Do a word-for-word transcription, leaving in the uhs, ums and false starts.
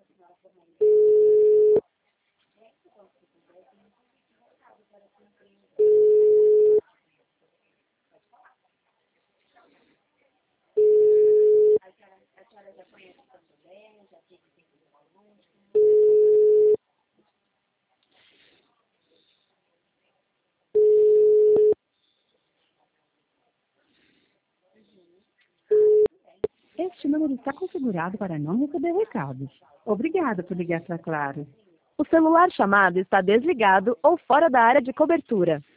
Este número está configurado para não receber recados. Obrigada por ligar para Claro. O celular chamado está desligado ou fora da área de cobertura.